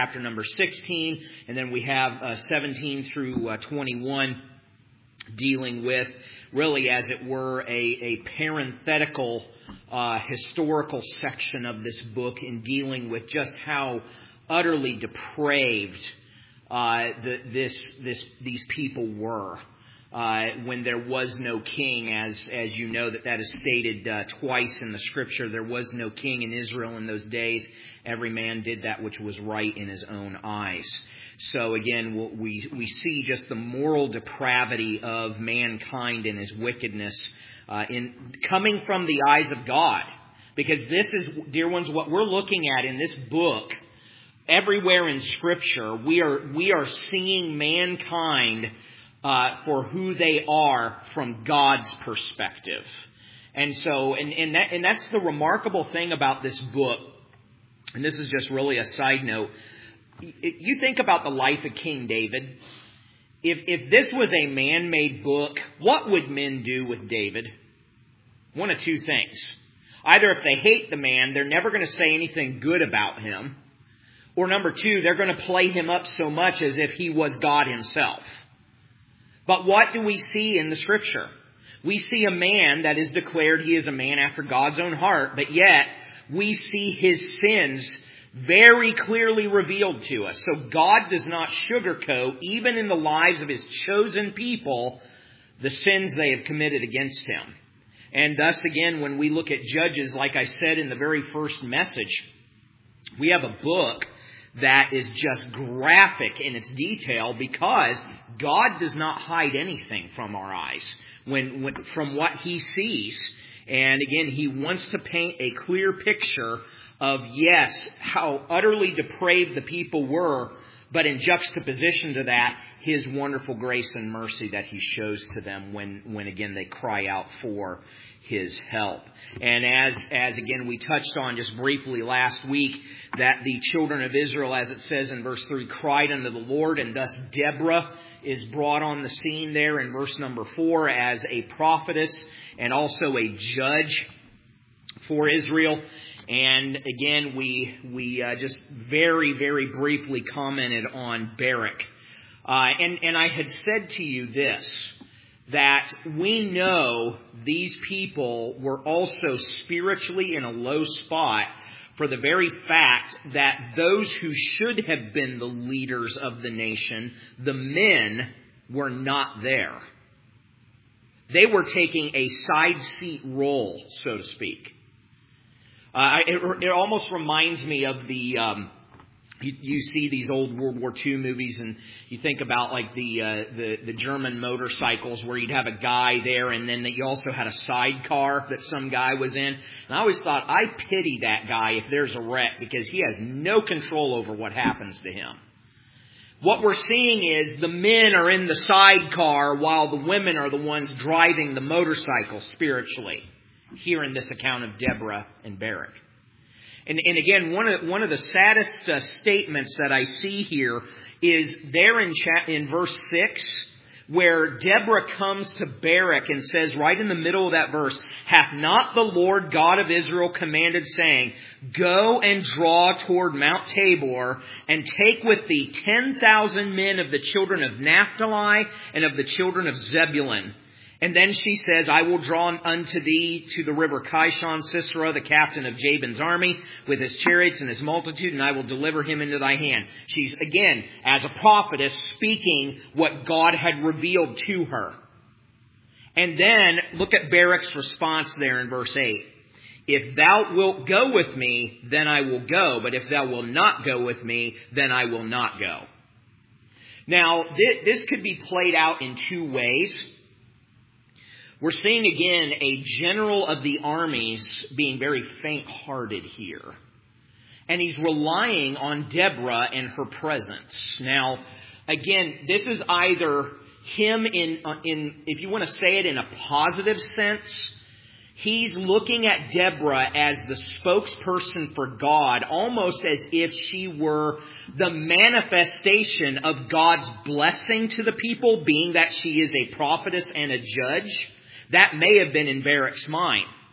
chapter number 16, and then we have 17 through 21 dealing with, really as it were, a parenthetical historical section of this book in dealing with just how utterly depraved these people were. When there was no king, as you know that is stated twice in the Scripture. There was no king in Israel in those days. Every man did that which was right in his own eyes. So again, we see just the moral depravity of mankind and his wickedness in coming from the eyes of God. Because this is, dear ones, what we're looking at in this book. Everywhere in Scripture, we are seeing mankind for who they are from God's perspective. And so, and that's the remarkable thing about this book. And this is just really a side note. You think about the life of King David. If this was a man-made book, what would men do with David? One of two things. Either if they hate the man, they're never going to say anything good about him. Or number two, they're going to play him up so much as if he was God himself. But what do we see in the Scripture? We see a man that is declared he is a man after God's own heart, but yet we see his sins very clearly revealed to us. So God does not sugarcoat, even in the lives of His chosen people, the sins they have committed against Him. And thus, again, when we look at Judges, like I said in the very first message, we have a book that is just graphic in its detail because God does not hide anything from our eyes from what He sees. And again, He wants to paint a clear picture of, yes, how utterly depraved the people were, but in juxtaposition to that, His wonderful grace and mercy that He shows to them when again they cry out for His help. And as again we touched on just briefly last week, that the children of Israel, as it says in verse 3, cried unto the Lord, and thus Deborah is brought on the scene there in verse number 4 as a prophetess and also a judge for Israel. And again, we just very, very briefly commented on Barak. And I had said to you this, that we know these people were also spiritually in a low spot for the very fact that those who should have been the leaders of the nation, the men, were not there. They were taking a side seat role, so to speak. It almost reminds me of the... You see these old World War II movies, and you think about like the German motorcycles where you'd have a guy there, and then you also had a sidecar that some guy was in. And I always thought, I pity that guy if there's a wreck, because he has no control over what happens to him. What we're seeing is the men are in the sidecar while the women are the ones driving the motorcycle spiritually, here in this account of Deborah and Barak. And again, one of the saddest statements that I see here is there in verse 6, where Deborah comes to Barak and says, right in the middle of that verse, "Hath not the Lord God of Israel commanded, saying, Go and draw toward Mount Tabor, and take with thee 10,000 men of the children of Naphtali and of the children of Zebulun." And then she says, "I will draw unto thee to the river Kishon Sisera, the captain of Jabin's army, with his chariots and his multitude, and I will deliver him into thy hand." She's, again, as a prophetess, speaking what God had revealed to her. And then, look at Barak's response there in verse 8. "If thou wilt go with me, then I will go. But if thou wilt not go with me, then I will not go." Now, this could be played out in two ways. We're seeing again a general of the armies being very faint-hearted here. And he's relying on Deborah and her presence. Now, again, this is either him in if you want to say it in a positive sense, he's looking at Deborah as the spokesperson for God, almost as if she were the manifestation of God's blessing to the people, being that she is a prophetess and a judge. That may have been in Barak's mind.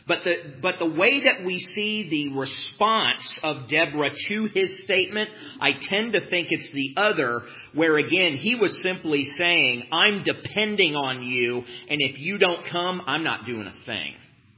But the way that we see the response of Deborah to his statement, I tend to think it's the other, where again, he was simply saying, I'm depending on you, and if you don't come, I'm not doing a thing.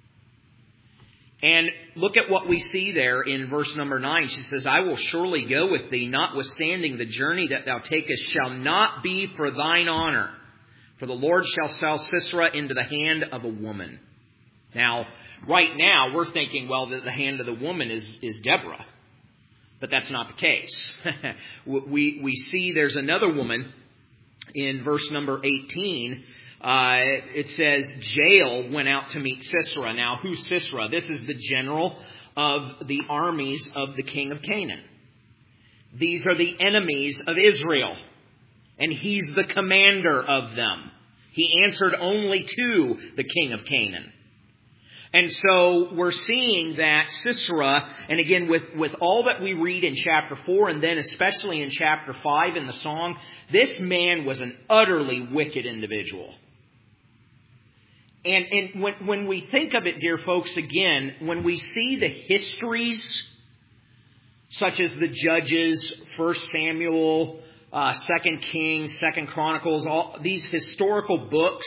And look at what we see there in verse number 9. She says, I will surely go with thee, notwithstanding the journey that thou takest shall not be for thine honor. For the Lord shall sell Sisera into the hand of a woman. Now, right now, we're thinking, well, the hand of the woman is Deborah. But that's not the case. we see there's another woman in verse number 18. It says, Jael went out to meet Sisera. Now, who's Sisera? This is the general of the armies of the king of Canaan. These are the enemies of Israel. And he's the commander of them. He answered only to the king of Canaan. And so we're seeing that Sisera, and again with all that we read in chapter 4 and then especially in chapter 5 in the song, this man was an utterly wicked individual. And when we think of it, dear folks, again, when we see the histories such as the Judges, 1 Samuel, 2 Kings, 2 Chronicles, all these historical books,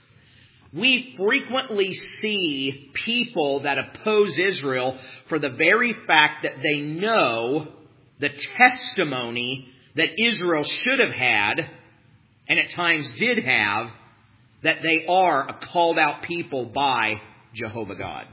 we frequently see people that oppose Israel for the very fact that they know the testimony that Israel should have had, and at times did have, that they are a called out people by Jehovah God.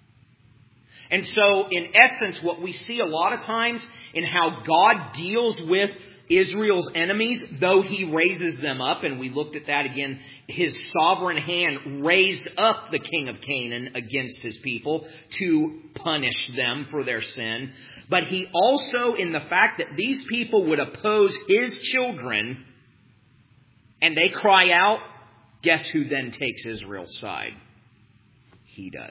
And so, in essence, what we see a lot of times in how God deals with Israel's enemies, though he raises them up, and we looked at that again, his sovereign hand raised up the king of Canaan against his people to punish them for their sin. But he also, in the fact that these people would oppose his children, and they cry out, guess who then takes Israel's side? He does.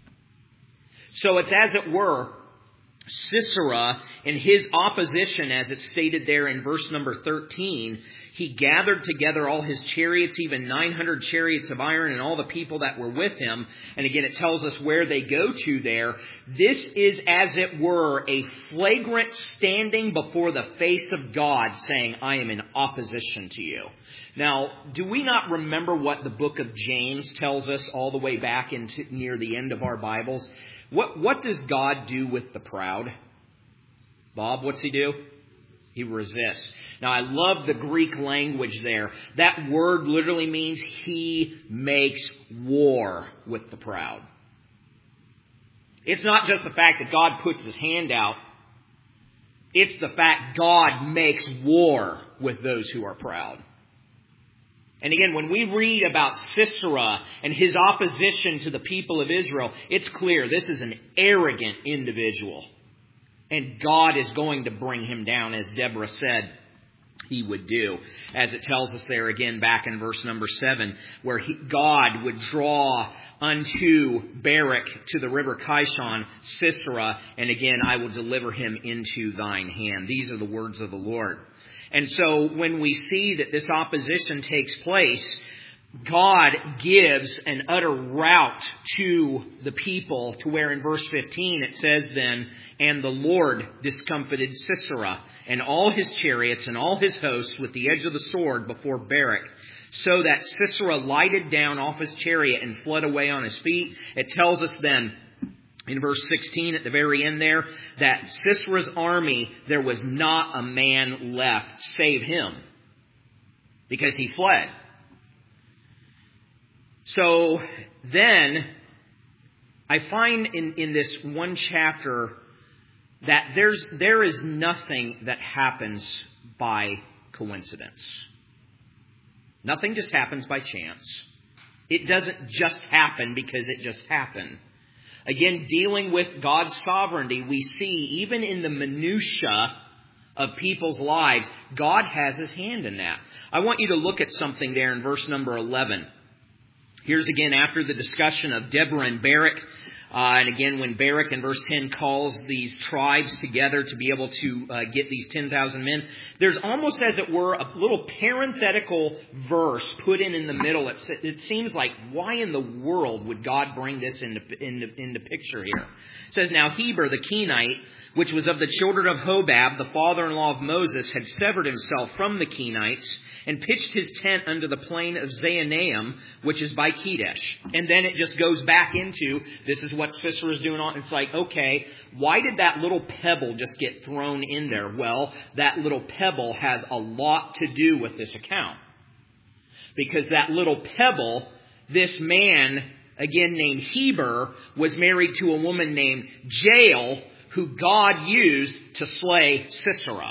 So it's as it were, Sisera, in his opposition, as it's stated there in verse number 13, he gathered together all his chariots, even 900 chariots of iron, and all the people that were with him. And again, it tells us where they go to there. This is, as it were, a flagrant standing before the face of God, saying, I am in opposition to you. Now, do we not remember what the book of James tells us all the way back into near the end of our Bibles? What does God do with the proud? Bob, what's he do? He resists. Now, I love the Greek language there. That word literally means he makes war with the proud. It's not just the fact that God puts his hand out. It's the fact God makes war with those who are proud. And again, when we read about Sisera and his opposition to the people of Israel, it's clear this is an arrogant individual. And God is going to bring him down, as Deborah said he would do. As it tells us there again back in verse number 7, where God would draw unto Barak to the river Kishon, Sisera, and again, I will deliver him into thine hand. These are the words of the Lord. And so when we see that this opposition takes place, God gives an utter rout to the people, to where in verse 15 it says then, and the Lord discomfited Sisera and all his chariots and all his hosts with the edge of the sword before Barak, so that Sisera lighted down off his chariot and fled away on his feet. It tells us then, in verse 16 at the very end there, that Sisera's army, there was not a man left save him, because he fled. So then I find in this one chapter that there is nothing that happens by coincidence. Nothing just happens by chance. It doesn't just happen because it just happened. Again, dealing with God's sovereignty, we see even in the minutia of people's lives, God has his hand in that. I want you to look at something there in verse number 11. Here's again after the discussion of Deborah and Barak. And again, when Barak in verse 10 calls these tribes together to be able to get these 10,000 men, there's almost, as it were, a little parenthetical verse put in the middle. It seems like, why in the world would God bring this into picture here? It says, now Heber the Kenite, which was of the children of Hobab, the father-in-law of Moses, had severed himself from the Kenites and pitched his tent under the plain of Zaanaim, which is by Kedesh. And then it just goes back into, this is what Sisera is doing. It's like, okay, why did that little pebble just get thrown in there? Well, that little pebble has a lot to do with this account. Because that little pebble, this man, again named Heber, was married to a woman named Jael, who God used to slay Sisera.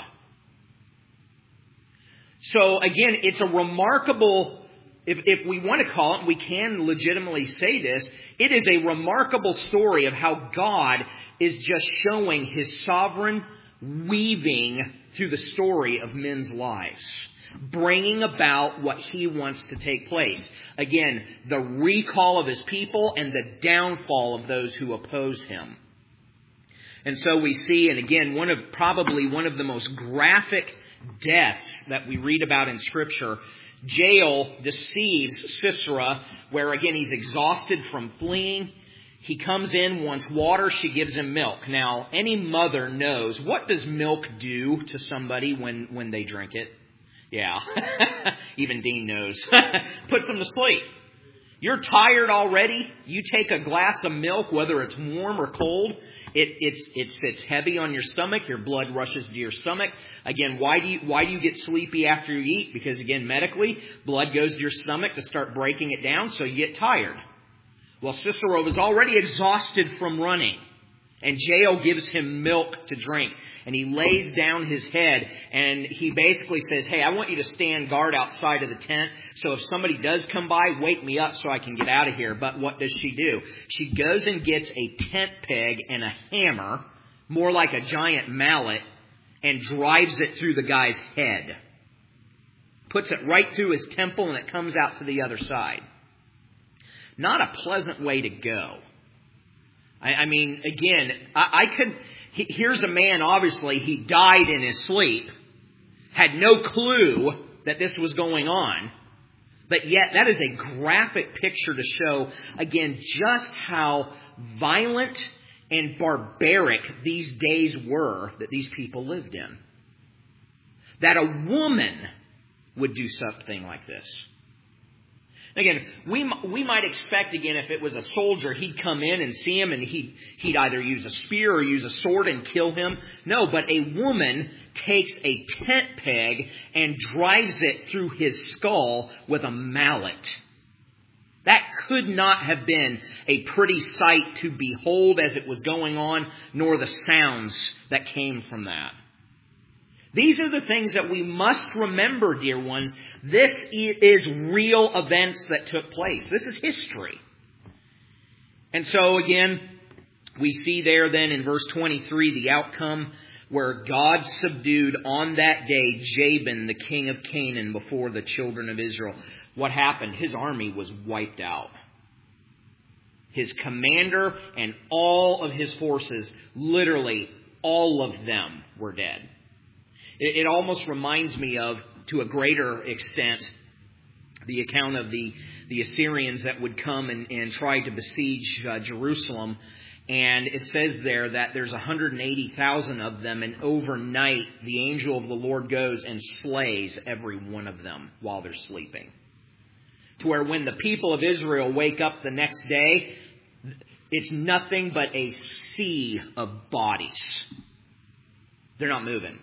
So again, it's a remarkable, if we want to call it, we can legitimately say this, it is a remarkable story of how God is just showing His sovereign weaving through the story of men's lives, bringing about what He wants to take place. Again, the recall of His people and the downfall of those who oppose Him. And so we see, and again, probably one of the most graphic deaths that we read about in Scripture, Jael deceives Sisera, where again he's exhausted from fleeing. He comes in, wants water, she gives him milk. Now, any mother knows, what does milk do to somebody when they drink it? Yeah, even Dean knows. Puts them to sleep. You're tired already. You take a glass of milk, whether it's warm or cold, it sits heavy on your stomach. Your blood rushes to your stomach. Again, why do you get sleepy after you eat? Because again, medically, blood goes to your stomach to start breaking it down, so you get tired. Well, Sisera was already exhausted from running. And Jael gives him milk to drink. And he lays down his head and he basically says, hey, I want you to stand guard outside of the tent. So if somebody does come by, wake me up so I can get out of here. But what does she do? She goes and gets a tent peg and a hammer, more like a giant mallet, and drives it through the guy's head. Puts it right through his temple and it comes out to the other side. Not a pleasant way to go. I mean, again, here's a man, obviously, he died in his sleep, had no clue that this was going on, but yet that is a graphic picture to show, again, just how violent and barbaric these days were that these people lived in. That a woman would do something like this. Again, we might expect, again, if it was a soldier, he'd come in and see him and he'd either use a spear or use a sword and kill him. No, but a woman takes a tent peg and drives it through his skull with a mallet. That could not have been a pretty sight to behold as it was going on, nor the sounds that came from that. These are the things that we must remember, dear ones. This is real events that took place. This is history. And so again, we see there then in verse 23 the outcome where God subdued on that day Jabin, the king of Canaan, before the children of Israel. What happened? His army was wiped out. His commander and all of his forces, literally all of them, were dead. It almost reminds me of, to a greater extent, the account of the Assyrians that would come and try to besiege Jerusalem. And it says there that there's 180,000 of them, and overnight the angel of the Lord goes and slays every one of them while they're sleeping. To where when the people of Israel wake up the next day, it's nothing but a sea of bodies. They're not moving.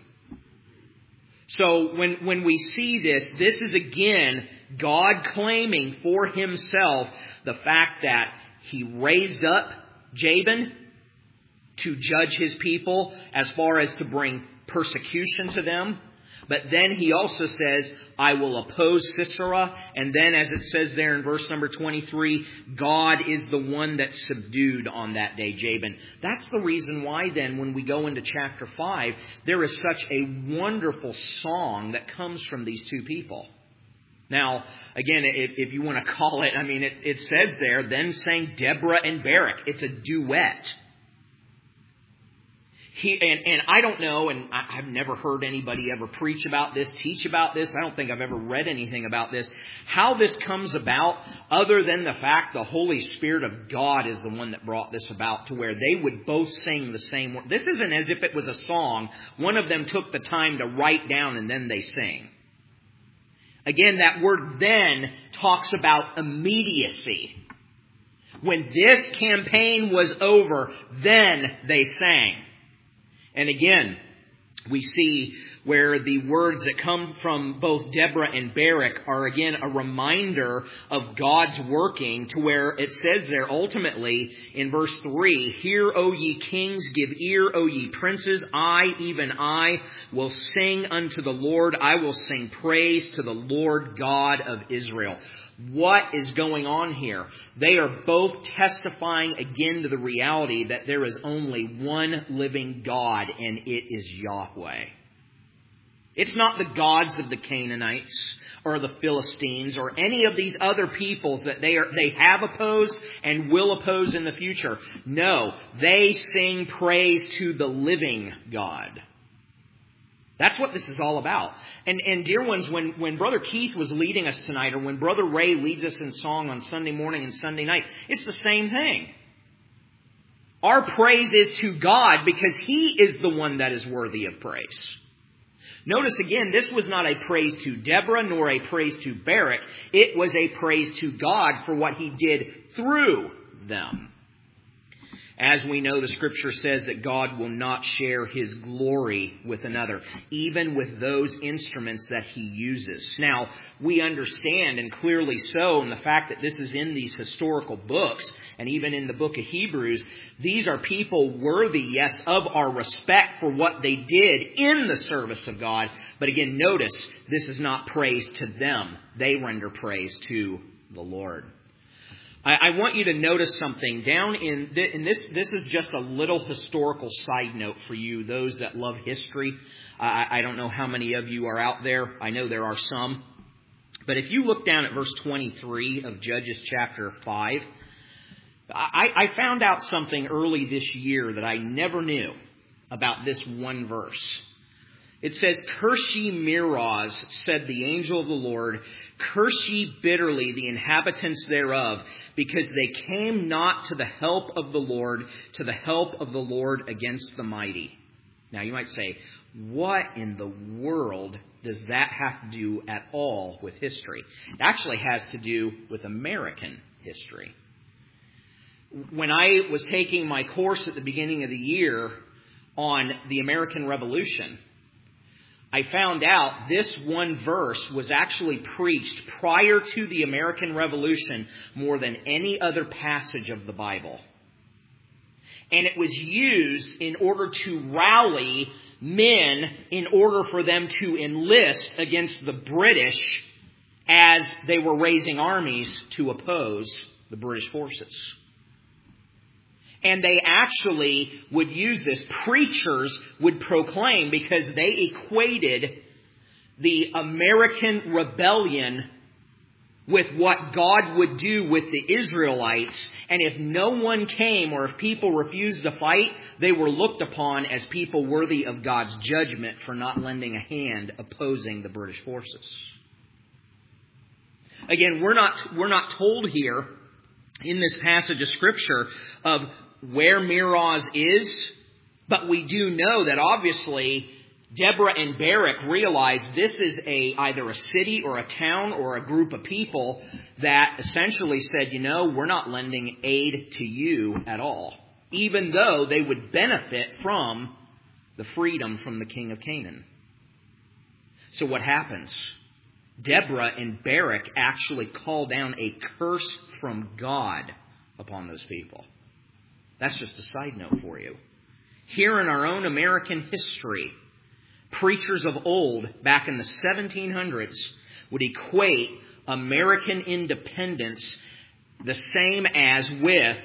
So when we see this is again God claiming for Himself the fact that He raised up Jabin to judge His people as far as to bring persecution to them. But then He also says, I will oppose Sisera. And then as it says there in verse number 23, God is the one that subdued on that day Jabin. That's the reason why then when we go into chapter 5, there is such a wonderful song that comes from these two people. Now, again, if you want to call it, it says there, then sang Deborah and Barak. It's a duet. And I don't know, and I've never heard anybody ever preach about this, teach about this. I don't think I've ever read anything about this. How this comes about, other than the fact the Holy Spirit of God is the one that brought this about, to where they would both sing the same word. This isn't as if it was a song. One of them took the time to write down and then they sing. Again, that word then talks about immediacy. When this campaign was over, then they sang. And again, we see where the words that come from both Deborah and Barak are again a reminder of God's working, to where it says there ultimately in verse 3, "Hear, O ye kings, give ear, O ye princes, I, even I, will sing unto the Lord, I will sing praise to the Lord God of Israel." What is going on here? They are both testifying again to the reality that there is only one living God, and it is Yahweh. It's not the gods of the Canaanites or the Philistines or any of these other peoples that they have opposed and will oppose in the future. No, they sing praise to the living God. That's what this is all about. And dear ones, when Brother Keith was leading us tonight, or when Brother Ray leads us in song on Sunday morning and Sunday night, it's the same thing. Our praise is to God because He is the one that is worthy of praise. Notice again, this was not a praise to Deborah nor a praise to Barak. It was a praise to God for what He did through them. As we know, the Scripture says that God will not share His glory with another, even with those instruments that He uses. Now, we understand, and clearly so, in the fact that this is in these historical books, and even in the book of Hebrews, these are people worthy, yes, of our respect for what they did in the service of God. But again, notice, this is not praise to them. They render praise to the Lord. I want you to notice something down in this. This is just a little historical side note for you, those that love history. I don't know how many of you are out there. I know there are some. But if you look down at verse 23 of Judges chapter 5, I found out something early this year that I never knew about this one verse. It says, "Curse ye Meroz, said the angel of the Lord, curse ye bitterly the inhabitants thereof, because they came not to the help of the Lord, to the help of the Lord against the mighty." Now you might say, what in the world does that have to do at all with history? It actually has to do with American history. When I was taking my course at the beginning of the year on the American Revolution, I found out this one verse was actually preached prior to the American Revolution more than any other passage of the Bible. And it was used in order to rally men in order for them to enlist against the British as they were raising armies to oppose the British forces. And they actually would use this. Preachers would proclaim, because they equated the American rebellion with what God would do with the Israelites. And if no one came, or if people refused to fight, they were looked upon as people worthy of God's judgment for not lending a hand opposing the British forces. Again, we're not told here in this passage of Scripture of where Meroz is, but we do know that obviously Deborah and Barak realized this is either a city or a town or a group of people that essentially said, we're not lending aid to you at all, even though they would benefit from the freedom from the king of Canaan. So what happens? Deborah and Barak actually call down a curse from God upon those people. That's just a side note for you. Here in our own American history, preachers of old, back in the 1700s, would equate American independence the same as with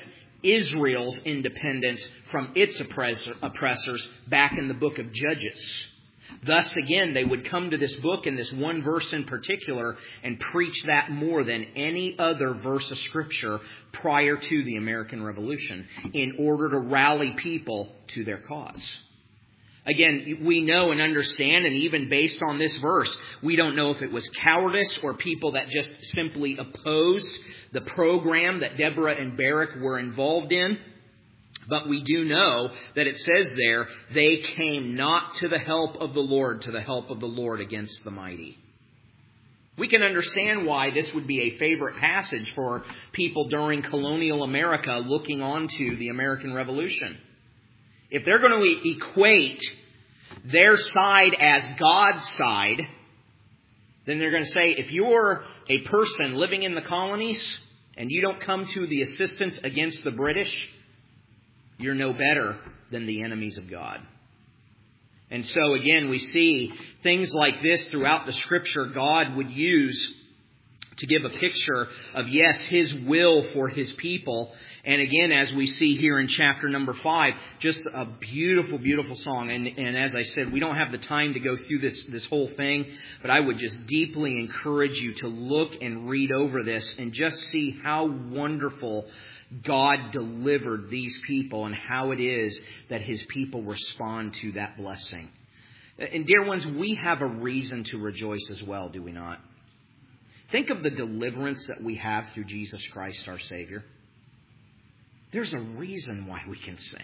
Israel's independence from its oppressors back in the book of Judges. Thus, again, they would come to this book and this one verse in particular and preach that more than any other verse of Scripture prior to the American Revolution in order to rally people to their cause. Again, we know and understand, and even based on this verse, we don't know if it was cowardice or people that just simply opposed the program that Deborah and Barak were involved in. But we do know that it says there, they came not to the help of the Lord, to the help of the Lord against the mighty. We can understand why this would be a favorite passage for people during colonial America looking onto the American Revolution. If they're going to equate their side as God's side, then they're going to say, if you're a person living in the colonies and you don't come to the assistance against the British, you're no better than the enemies of God. And so again, we see things like this throughout the Scripture God would use to give a picture of, yes, His will for His people. And again, as we see here in chapter number 5, just a beautiful, beautiful song. And as I said, we don't have the time to go through this whole thing, but I would just deeply encourage you to look and read over this and just see how wonderful God delivered these people and how it is that His people respond to that blessing. And dear ones, we have a reason to rejoice as well, do we not? Think of the deliverance that we have through Jesus Christ, our Savior. There's a reason why we can sing.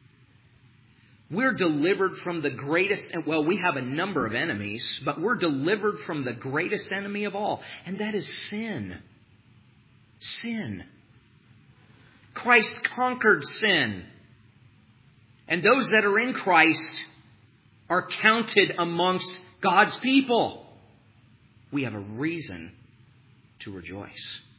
We're delivered from the greatest, well, we have a number of enemies, but we're delivered from the greatest enemy of all, and that is sin. Sin. Christ conquered sin. And those that are in Christ are counted amongst God's people. We have a reason to rejoice.